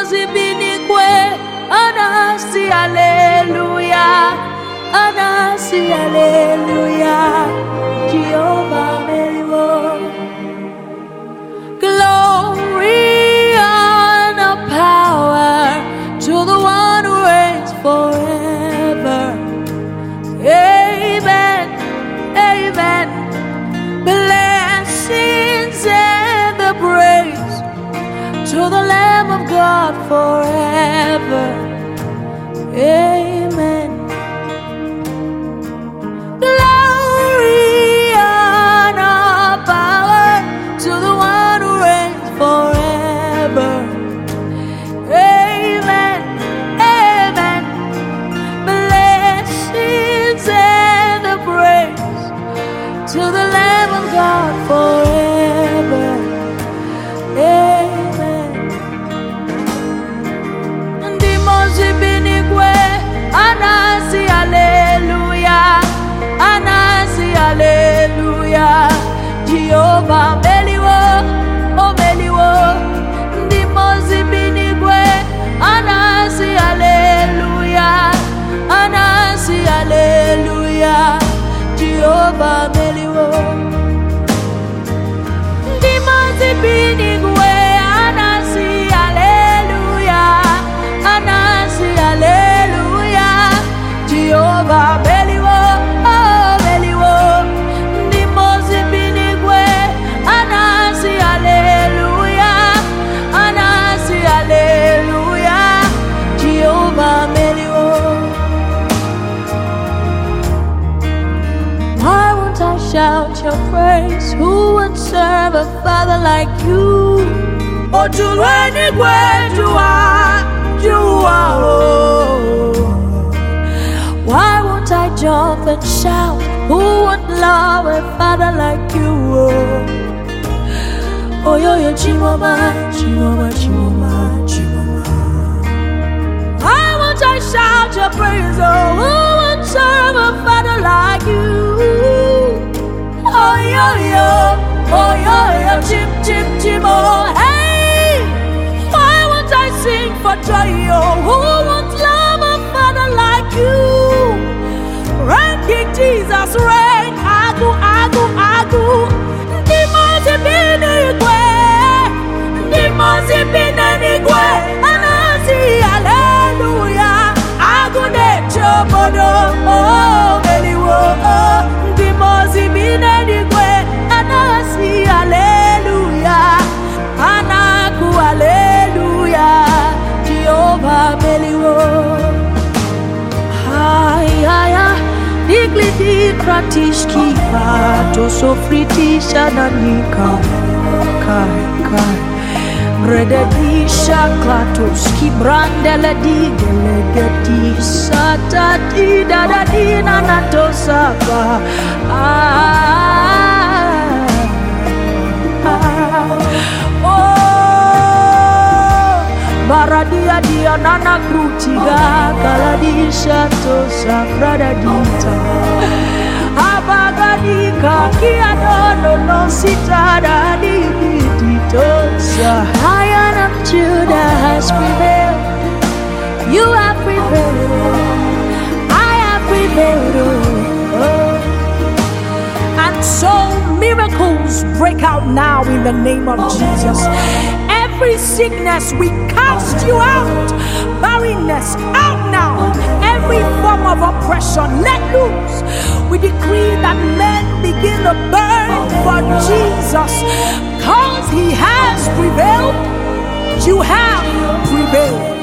zibinigwe, anasi hallelujah, anasi hallelujah, Jehovah Meliwo. Glory and power to the one who reigns forever. Amen, amen. Blessings and the praise to the Lamb of God forever. Amen. Glory and power to the one who reigns forever. Amen, amen. Blessings and the praise to the Lamb of God forever. Amen. Ndimozi binigwe, anasi hallelujah, anasi hallelujah, Jehovah Meliwo, oh Meliwo. Ndimozi binigwe, anasi hallelujah, anasi hallelujah, Jehovah Meliwo. Ndimozi binigwe, anasi hallelujah, anasi hallelujah, Jehovah Meliwo, oh Meliwo. Ndimozi binigwe, anasi hallelujah, anasi hallelujah, Jehovah Meliwo. Why won't I shout your praise? Who would serve a father like you? Oh, why won't I jump and shout? Who would love a father like you? Oh, yo, Chihuahua, Chihuahua, Chihuahua, Chihuahua. Why won't I shout your praise? Oh, who would serve a father like you? Oh, yo, chim, chim, chim, oh, hey. Why won't I sing for joy? Oh, who would love a father like you? Reign, King Jesus, reign. Agu, agu, agu. Ndimozi binigwe, ndimozi binigwe, anasi hallelujah. Agu de chobodo, oh Meliwo, oh. Ndimozi binigwe, anasi hallelujah, anaku hallelujah, Jehovah Meliwo. Haya, diglidi pratishki pato sofritisha nanika, kai kai. Rededisha klatoski brandele digelegeti satati dadadina natosaba. Baradia dia nana krutiga kaladisha tosa pradadita. Abagadika kia no sitada ditosa. Lion of Judah has prevailed. You have prevailed. I have prevailed. Oh. And so miracles break out now in the name of Jesus. Every sickness, we cast you out. Barrenness, out now. Every form of oppression, let loose. We decree that men begin to burn for Jesus. Because he has prevailed, you have prevailed.